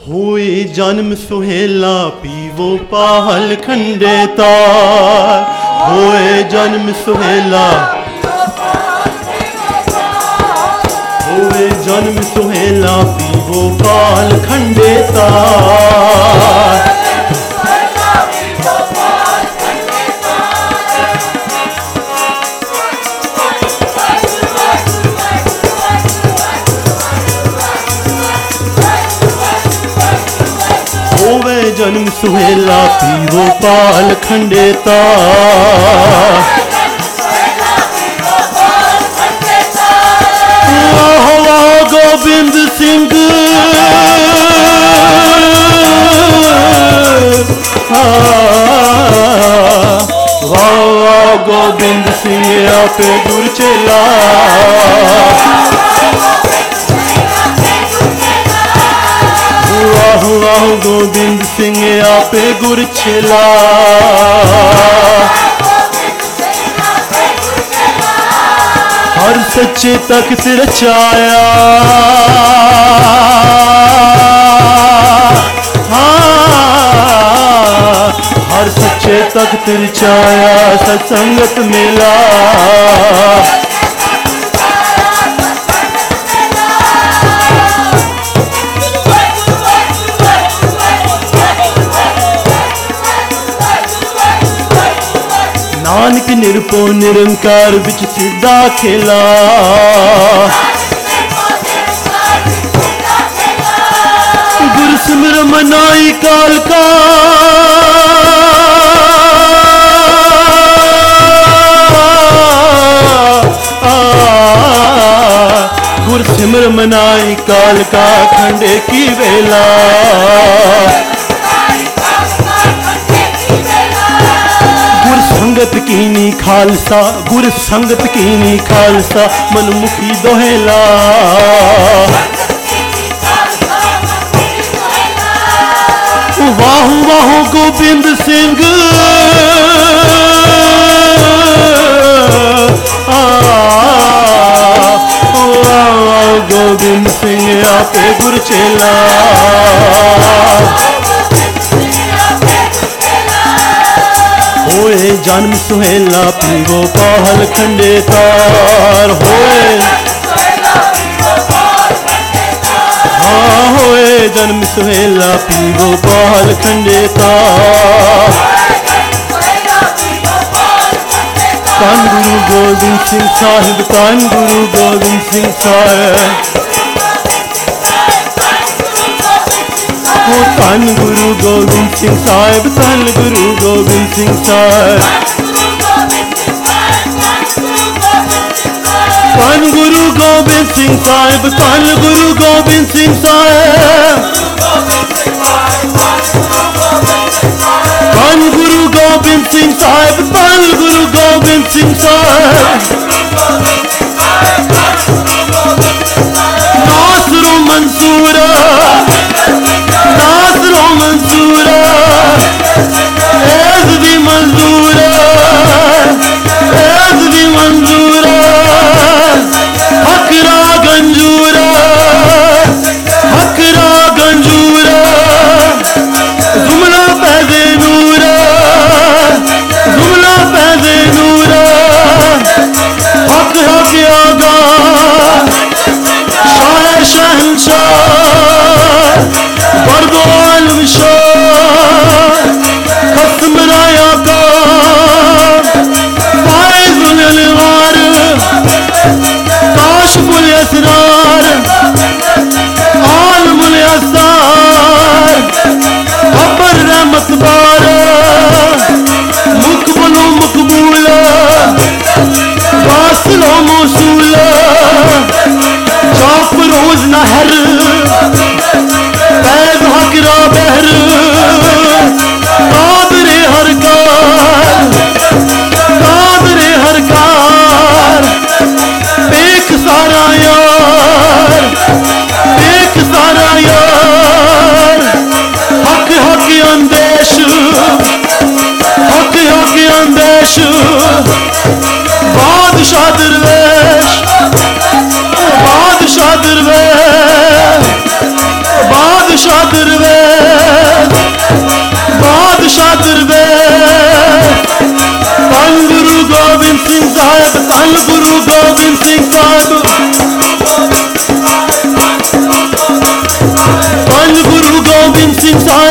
हुए जन्म सुहेला पीवो पाहल खंडे तार, हुए जन्म सुहेला, हुए जन्म सुहेला पीवो पाहल खंडे तार। होवे जन्म सुहेला पीवो पाल खंडे तार। वाह वाह गोविंद सिंह, वाह वाह गोविंद सिंह आपे गुर चेला। वाह वाह गोविंद सिंह आपे गुर चेला। हर सच्चे तख्त रचाया, हर सच्चे तख्त रचाया सत्संगत मेला। नानक निरपो निरंकार बिच सिद्धा खेला। गुर सिमर मनाई काल का, गुर सिमर मनाई काल का खंडे की वेला। संगत कीनी खालसा, गुर संगत कीनी खालसा मनमुखी दोहेला। वाह वाह गोविंद सिंह, वाह गोविंद सिंह आपे गुर चेला। होए जन्म सुहेला पीवो पाहल खंडे तार। होए हाँ होए जन्म सुहेला पीवो पाहल खंडे तार। धन गुरु गोविंद सिंह साहिब, धन गुरु गोविंद सिंह साहिब। धन गुरु गोविंद सिंह साहिब, धन गुरु गोविंद सिंह साहिब। धन गुरु गोविंद सिंह साहिब, धन गुरु गोविंद सिंह साहिब। धन गुरु गोविंद सिंह साहिब, धन गुरु गोविंद सिंह साहिब। नासरो मंसूरा, नासरो मंसूरा, ऐज़ भी मंजूरा, ऐज़ भी मंजूरा। हकरा गंजूरा, हकरा गंजूरा। जुमला पैदे नूरा, जुमला पैदे नूरा।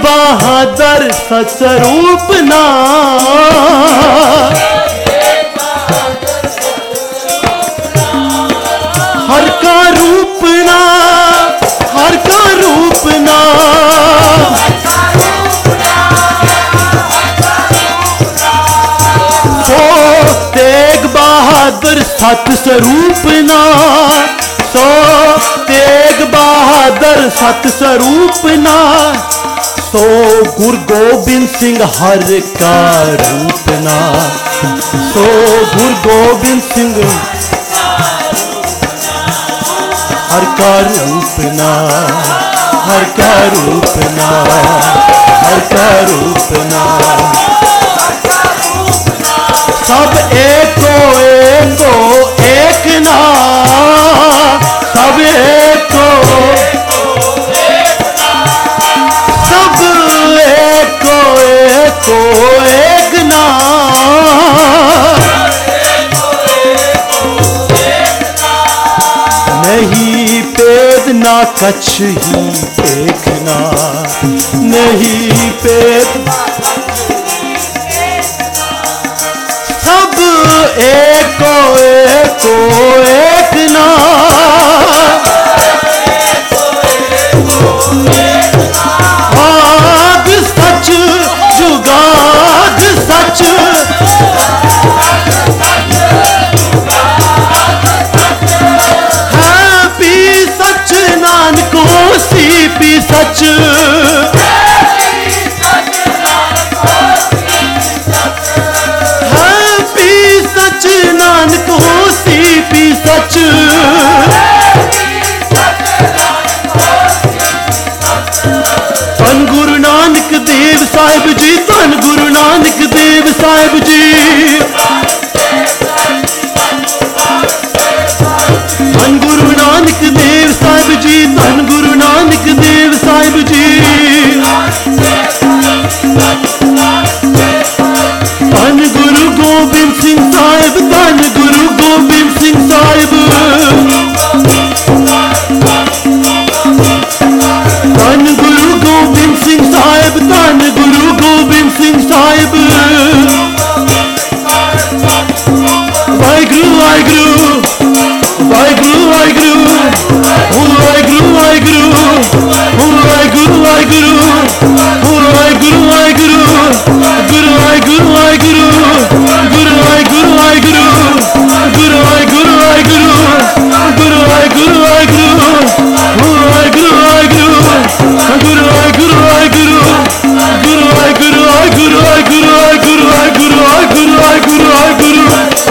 बहादुर सतरूप ना, हर का रूप ना, हर का रूप ना, सो तेग बहादुर सत स्वरूप ना, सो तेग बहादुर सत स्वरूप ना, सो गुरु गोबिंद सिंह हर का रूप ना, सो गुरु गोबिंद सिंह हर का रूप ना, हर का रूप ना, हर का रूप ना, सब एको एको एक ना, सब एको सब एको एको एक ना, नहीं पेद ना कछ ही देखना, नहीं पेद सब एको एको एक ना, आग सच जुगाद सच, है पी सच नानको सी पी सच, नानक होसी पी सच, धन गुरु नानक देव साहिब जी, धन गुरु नानक देव साहिब जी, धन गुरु नानक देव साहिब जी, धन गुरु नानक देव साहिब जी, धन गुरु गोबिंद सिंह साहिब, धन गुरु गोबिंद सिंह साहिब, धन गुरु गोबिंद सिंह साहिब, धन गुरु गोबिंद सिंह साहिब, वाहिगुरु वाहिगुरु वाहिगुरु वाहिगुरु, वाहिगुरु वाहिगुरु, वाहिगुरु वाहिगुरु, वाहिगुरु वाहिगुरु, गुरु वाहिगुरु वाहिगुरु, गुरु वाहिगुरु वाहिगुरु, गुरु वाहिगुरु वाहिगुरु, गुरु वाहिगुरु वाहिगुरु, वाहिगुरु वाहिगुरु, गुरु वाहिगुरु वाहिगुरु, गुरु वाहिगुरु वाहिगुरु, वाहिगुरु वाहिगुरु, वाहिगुरु वाहिगुरु, वाहिगुरु वाहिगुरु,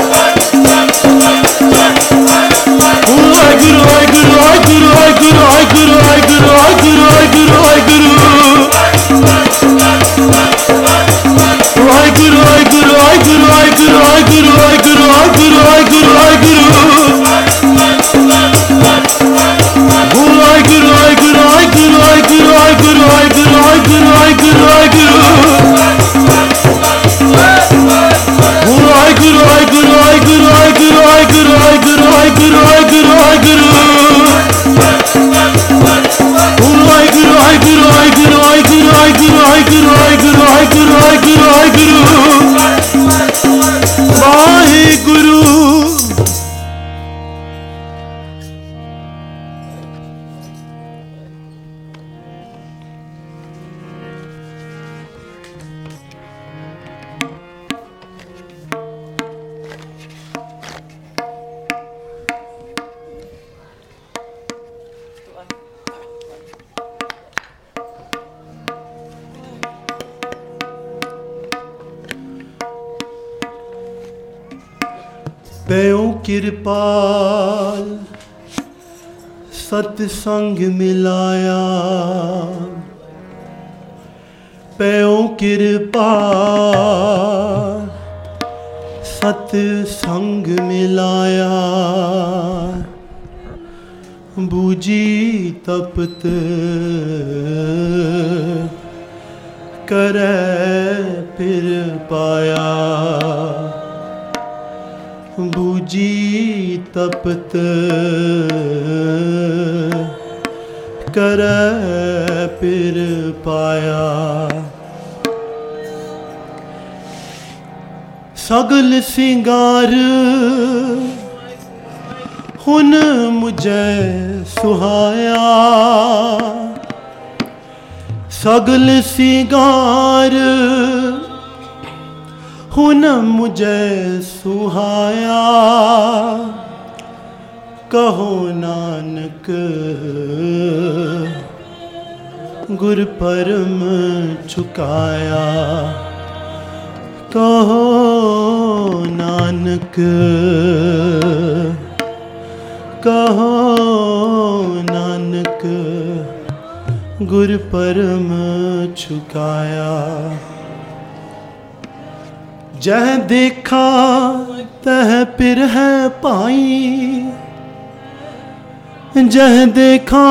वाहिगुरु वाहिगुरु, वाहिगुरु वाहिगुरु, वाहिगुरु वाहिगुरु, वाहिगुरु वाहिगुरु, वाहिगुरु वाहिगुरु वाहिगुरु, वाहिगुरु वाहिगुरु, वाहिगुरु वाहिगुरु, वाहिगुरु वाहिगुरु, वाहिगुरु वाहिगुरु वाहिगुरु, वाहिगुरु वाहिगुरु, वाहिगुरु वाहिगुरु, वाहिगुरु वाहिगुरु, वाहिगुरु वाहिगुरु वाहिगुरु, वाहिगुरु वाहिगुरु, वाहिगुरु वाहिगुरु, वाहिगुरु वाहिगुरु, वाहिगुरु वाहिगुरु वाहिगुरु, वाहिगुरु वाहिगुरु, वाहिगुरु वाहिगुरु, वाहिगुरु वाहिगुरु, वाहिगुरु वाहिगुरु, वाहिगुरु। पैओ किरपाल सतसंग मिलाया, पैओ किरपाल सतसंग मिलाया, बूझी तपत करे फिर पाया, बूझी तपत कर पिर पाया। सगल सिंगार हुन मुझे सुहाया। सगल सिंगार हुन मुझे सुहाया। कहो नानक गुर परम चुकाया। कहो नानक कहो नानक गुर परम चुकाया। जह देखा तह पिर है पाई। जह देखा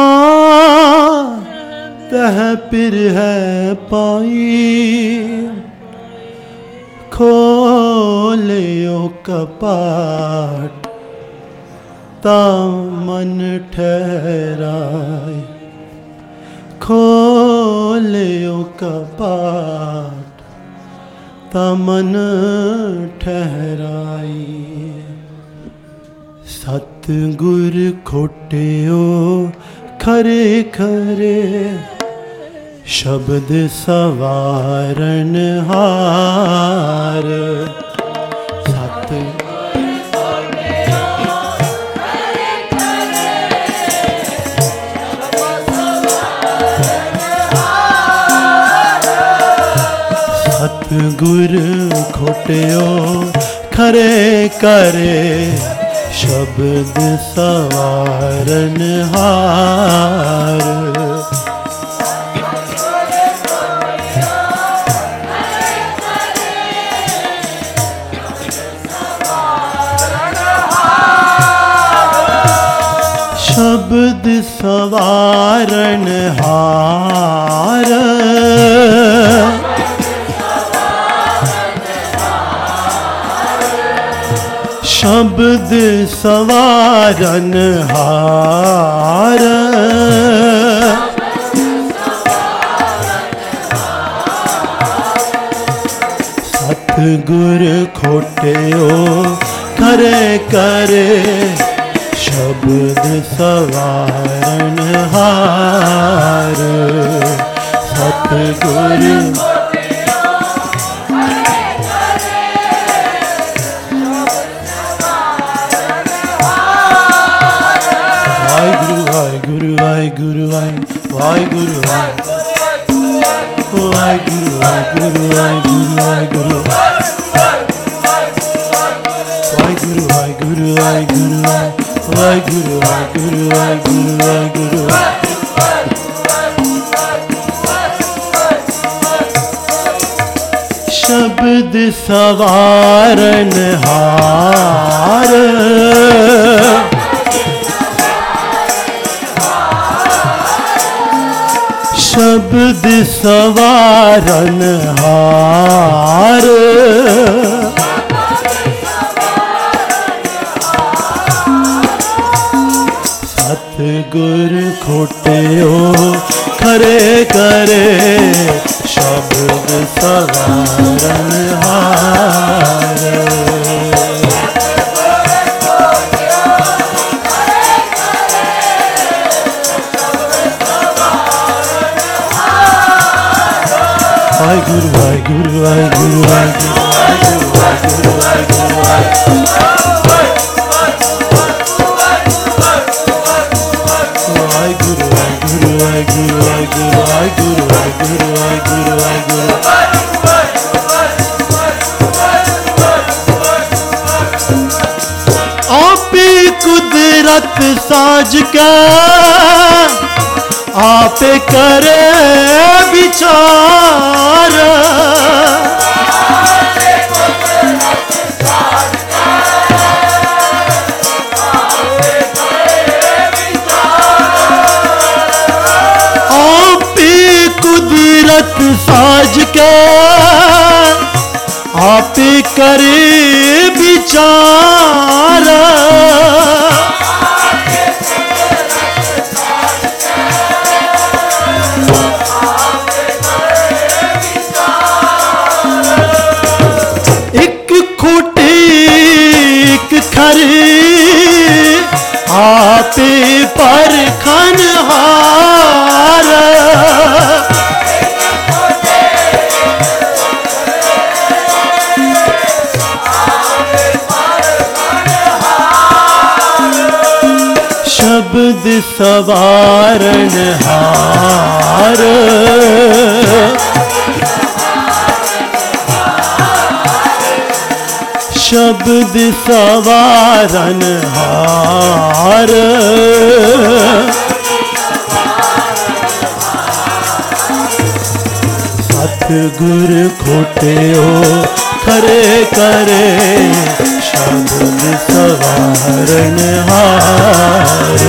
तह पिर है पाई। खोलियो कपाट ता मन ठहराए। खोलियो कपाट ता मन ठहराई। सतगुर खोटियो खरे खरे। शब्द सवारन हार। सतगुर खोटियो खरे करे। शब्द सवारन हार। शब्द सवारन हार। शब्द सवारन हार। सतगुर खोटियो खरे करे। शब्द सवारन हार। सतगुर वाहिगुरु वाहिगुरु वाहिगुरु वाहिगुरु वाहिगुरु वाहिगुरु वाहिगुरु वाहिगुरु वाहिगुरु वाहिगुरु वाहिगुरु वाहिगुरु वाहिगुरु वाहिगुरु। शब्द सवारन हार। शब्द सवारन हार। सतगुर खोटियो खरे करे। शब्द सवारन हार। वाहिगुरु वाहिगुरु वाहिगुरु वाहिगुरु वाहिगुरु वाहिगुरु वाहिगुरु वाहिगुरु वाहिगुरु वाहिगुरु वाहिगुरु वाहिगुरु वाहिगुरु वाहिगुरु। आपी कुदरत साज के आप करे विचार। आपी कुदरत साज के आप करे विचार। सवारन हार, शब्द सवारन हार, सतगुर खोटियो खरे करे, शब्द सवारन हार।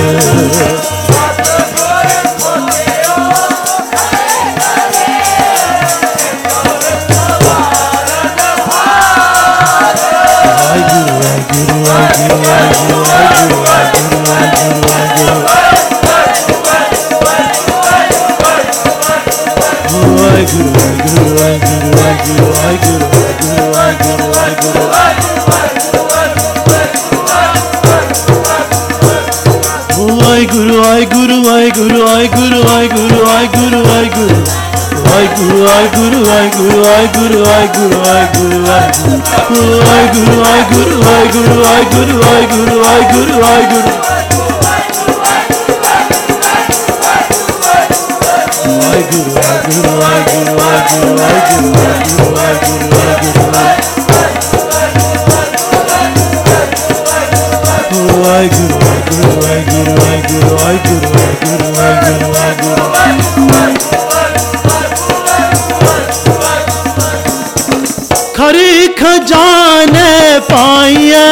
खरी खजाने पाइया,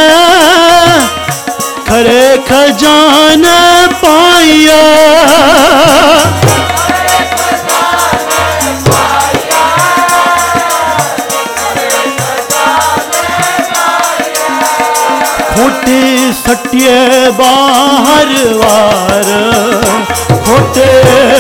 खरे खजाने पाइया, खोटे सटिए बाहर वार, खोटे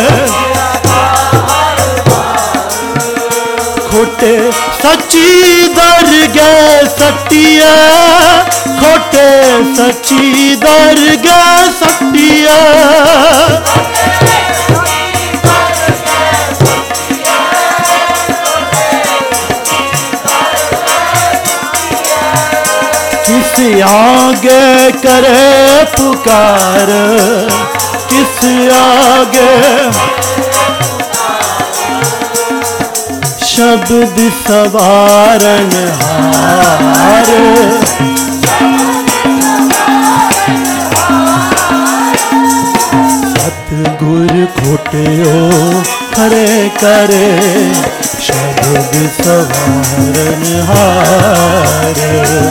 खोटे सच्ची दरगे सटिया, खोटे सच्ची दरगे सटिया, किस आगे करे पुकार, किस आगे शब्द सवारन हार, सतगुर खोटियो खरे करे, शब्द सवारन हार।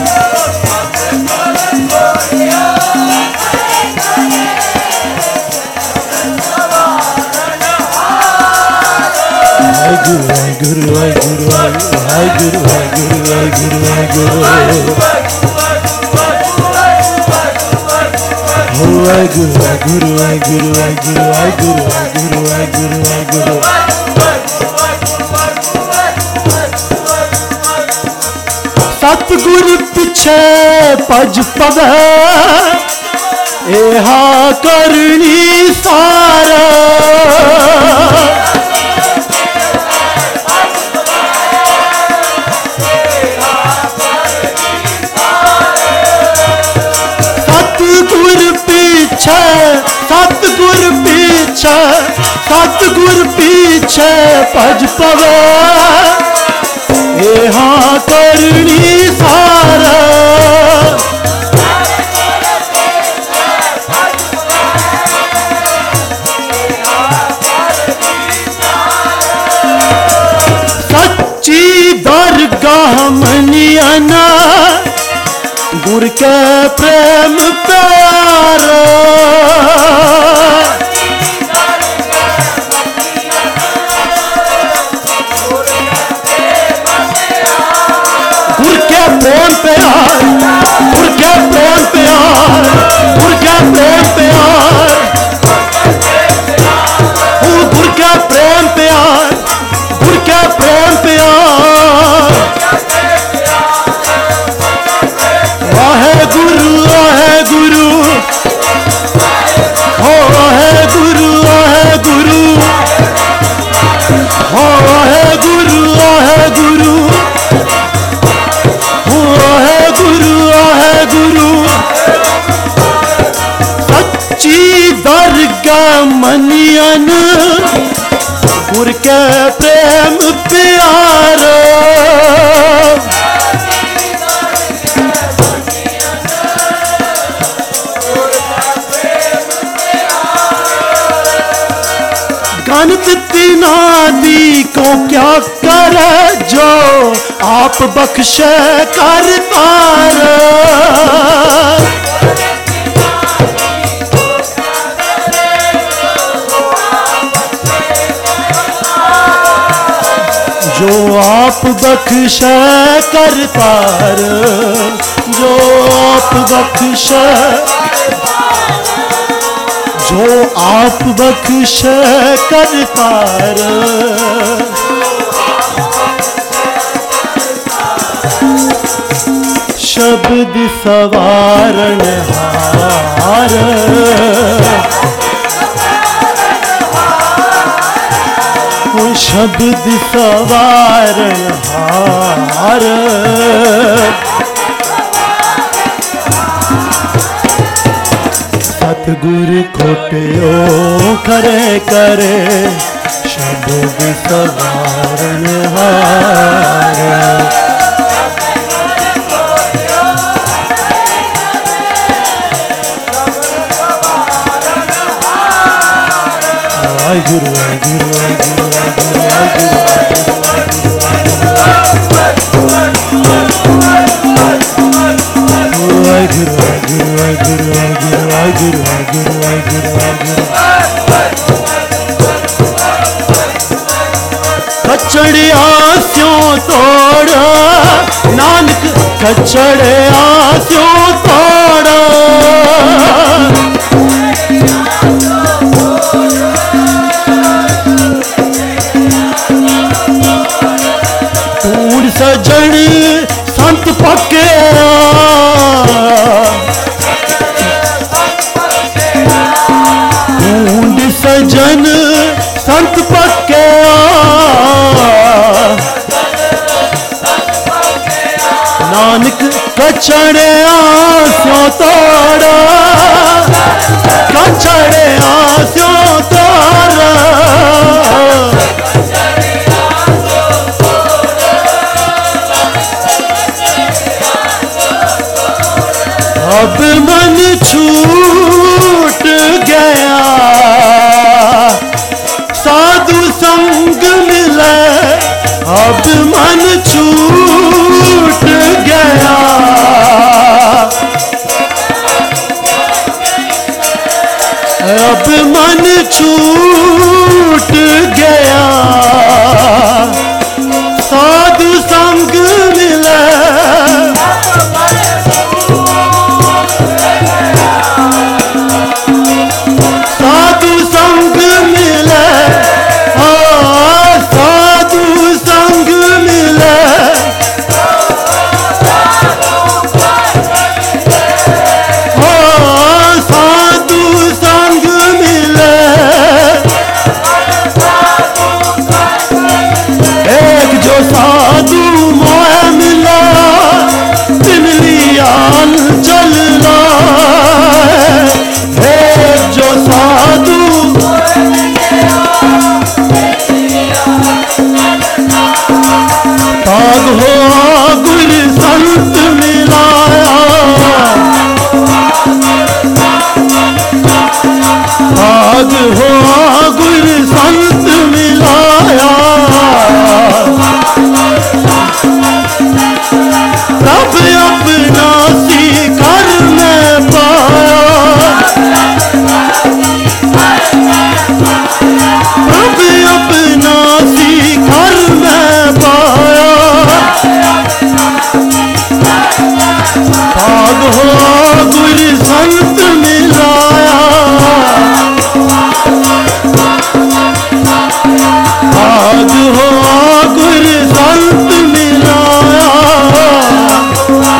Guru, Guru, Guru, सतगुर पिछे भज पवे, एहा करनी सारा, सतगुर पीछे, सतगुर पीछे भज पवे, एहा करनी सारा, सच्ची दरगाह मनियाना, गुर के प्रेम प्यार, गुर के प्रेम प्यार, गुर के प्रेम प्यार, गुर के प्रेम प्यार, गुर के प्रेम प्यार, गुर के प्रेम प्यार, वाहे गुरु वाहे गुरु, हो वाहे गुरु वाहे गुरु, हो वाहे गुरु वाहे गुरु, हो वाहे गुरु वाहे गुरु, क्या करे जो आप बख्शे कर पार। जो आप बख्शे कर पार, जो आप बख्शे, जो आप बख्शे कर पार। शब्द सवारण हार, शब्द सवारण हार। सतगुर खोटियो करे करे, शब्द सवारण हार। वाहिगुरु वाहिगुरु वाहिगुरु वाहिगुरु वाहिगुरु वाहिगुरु वाहिगुरु वाहिगुरु। कचड़िया स्यों तोड़ नानक, कचड़िया स्यों तोड़। ढूंढ सजन संत पक्के, ढूंढ सजन संत पक्के। नानक कचड़िया स्यों तोड़, कचड़िया स्यों तोड़। अब मन छूट गया, साधु संग मिले। अब मन छूट गया, अब मन छूट गया, साधु संग मिले। साधु संग मिले, साधु संग मिले। साधु संग मिले। एक जो साधु मोह मिला, तिन लिया चलना। एक जो साधु ताग हो गुर संत मिलाया, ताग हो गुर संत मिलाया। रब अपना सीकर में पाया, रब अपना सीकर में पाया। ताग हो गुर संत मिलाया, ताग हो गुर संत मिलाया।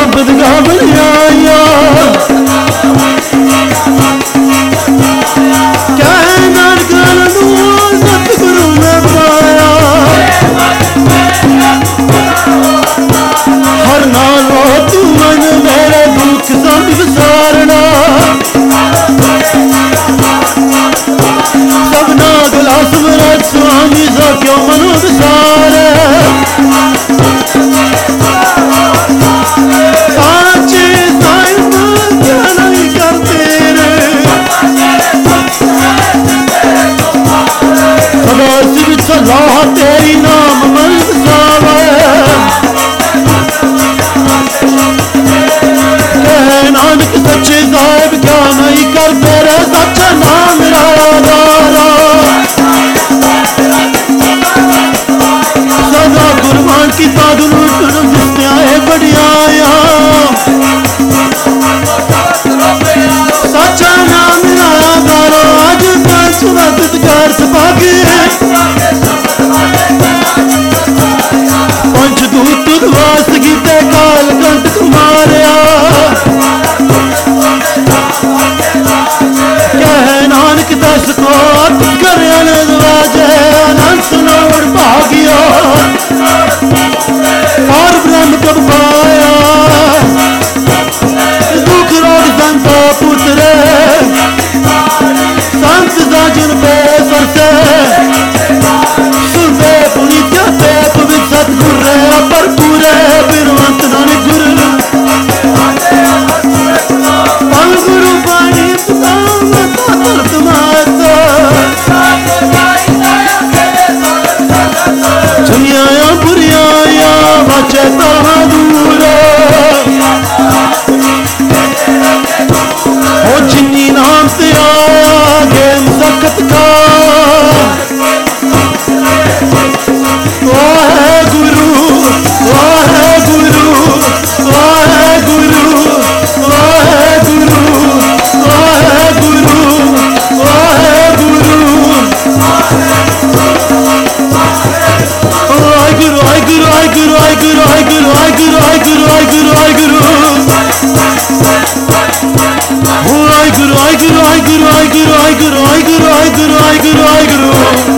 शब्द गावण आया कह नानक सतगुरु ने पाया हर नालो तू मन मेरे दुख सब विसारना सबना गला समरथ स्वामी सा क्यों मनो विसार साचे साहिब क्या नहीं करते रे सदा सिर सलाह तेरी नाम मन विसावे नानक सच्चे साहिब क्या नहीं करते रे सच्चा नाम मेरा दारा सदा कुर्बान की साधु जिसने आए बढ़िया सच्चा नाम मेरा दारा आज पंच वदकार सभागे पंचदूत उद्वास गीते काल कंटक मारिया नानक दस को कर वाजे अनंत नोड़ भागिया और ब्रह्म कब पाया दुख रोग संता पुत्र संत साजन पे सरसे सुनते पुनीत पे पवित्र सतगुर पर पूरे बिरवंत नानक गुरु पल गुरु पानी चुनिया बुरिया बचे तहा दूर हो जिन्नी नाम से आगे मुसक्कत का Wahe Guru Wahe Guru Wahe Guru Wahe Guru Wahe Guru Wahe Guru I guru I guru I guru I guru I guru I guru I guru I guru I guru oh I guru I guru I guru I guru I guru I guru I guru I guru I guru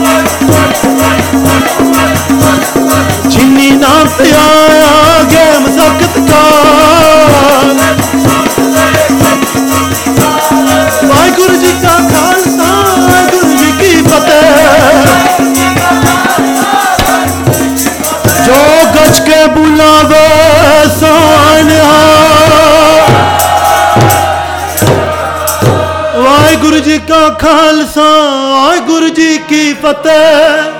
जिन्नी नाम से आया गया मसक्कत का वाहिगुरु जी का खालसा वाहिगुरु जी की फतेह जो गज के बुलावे सोनिया वाहिगुरु जी का खालसा वाहिगुरु जी की फतेह।